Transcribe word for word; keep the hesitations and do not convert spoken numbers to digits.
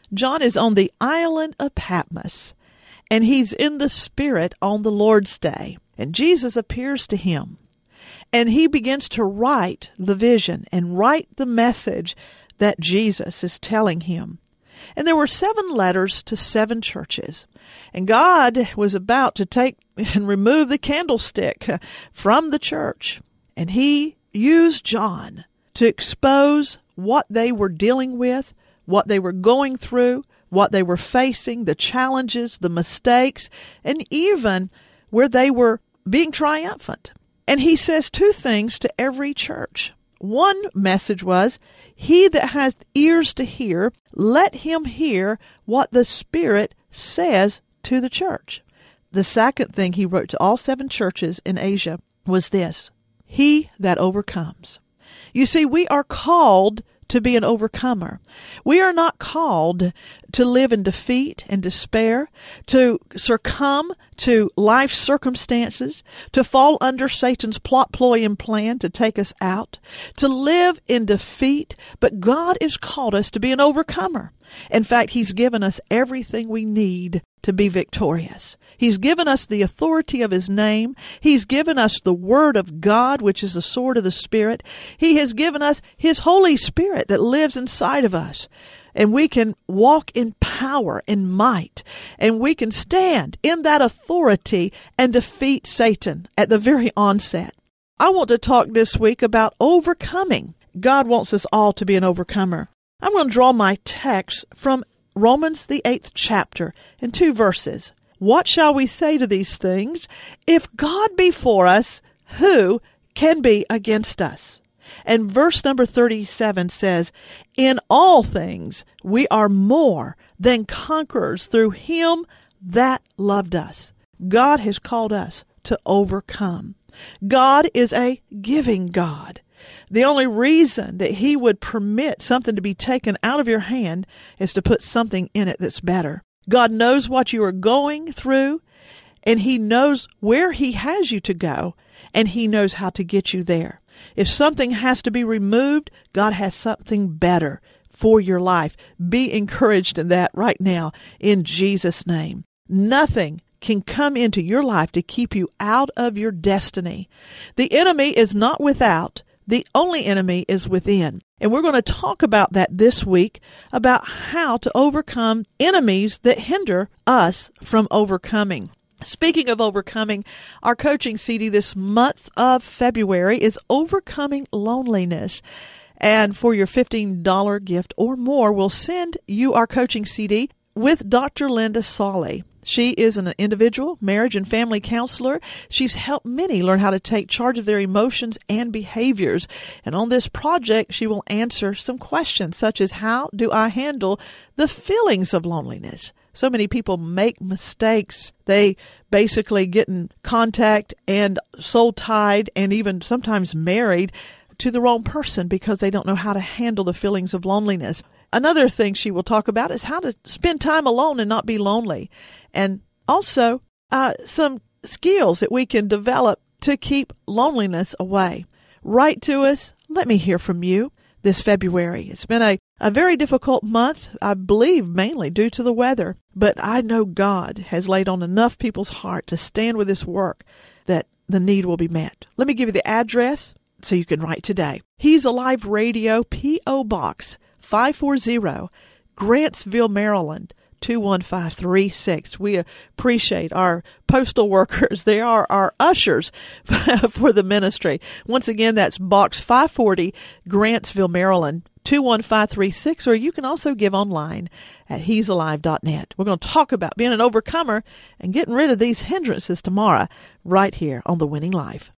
John is on the island of Patmos, and he's in the Spirit on the Lord's Day. And Jesus appears to him, and he begins to write the vision and write the message that Jesus is telling him. And there were seven letters to seven churches. And God was about to take and remove the candlestick from the church. And he used John to expose what they were dealing with, what they were going through, what they were facing, the challenges, the mistakes, and even where they were being triumphant. And he says two things to every church. One message was, he that has ears to hear, let him hear what the Spirit says to the church. The second thing he wrote to all seven churches in Asia was this: he that overcomes. You see, we are called to be an overcomer. We are not called to live in defeat and despair, to succumb to life circumstances, to fall under Satan's plot, ploy, and plan to take us out, to live in defeat. But God has called us to be an overcomer. In fact, He's given us everything we need to be victorious. He's given us the authority of His name. He's given us the Word of God, which is the sword of the Spirit. He has given us His Holy Spirit that lives inside of us. And we can walk in power and might. And we can stand in that authority and defeat Satan at the very onset. I want to talk this week about overcoming. God wants us all to be an overcomer. I'm going to draw my text from Romans, the eighth chapter, in two verses. What shall we say to these things? If God be for us, who can be against us? And verse number thirty-seven says, in all things we are more than conquerors through Him that loved us. God has called us to overcome. God is a giving God. The only reason that He would permit something to be taken out of your hand is to put something in it that's better. God knows what you are going through, and He knows where He has you to go, and He knows how to get you there. If something has to be removed, God has something better for your life. Be encouraged in that right now in Jesus' name. Nothing can come into your life to keep you out of your destiny. The enemy is not without. The only enemy is within. And we're going to talk about that this week, about how to overcome enemies that hinder us from overcoming. Speaking of overcoming, our coaching C D this month of February is Overcoming Loneliness. And for your fifteen dollars gift or more, we'll send you our coaching C D with Doctor Linda Solly. She is an individual, marriage, and family counselor. She's helped many learn how to take charge of their emotions and behaviors. And on this project, she will answer some questions such as, how do I handle the feelings of loneliness? So many people make mistakes. They basically get in contact and soul-tied and even sometimes married to the wrong person because they don't know how to handle the feelings of loneliness. Another thing she will talk about is how to spend time alone and not be lonely. And also uh, some skills that we can develop to keep loneliness away. Write to us. Let me hear from you this February. It's been a, a very difficult month, I believe mainly due to the weather. But I know God has laid on enough people's heart to stand with this work that the need will be met. Let me give you the address so you can write today. He's Alive Radio, P O. Box five forty, Grantsville, Maryland, two one five three six. We appreciate our postal workers. They are our ushers for the ministry. Once again, that's Box five forty, Grantsville, Maryland, two one five three six, or you can also give online at he's alive dot net. We're going to talk about being an overcomer and getting rid of these hindrances tomorrow right here on The Winning Life.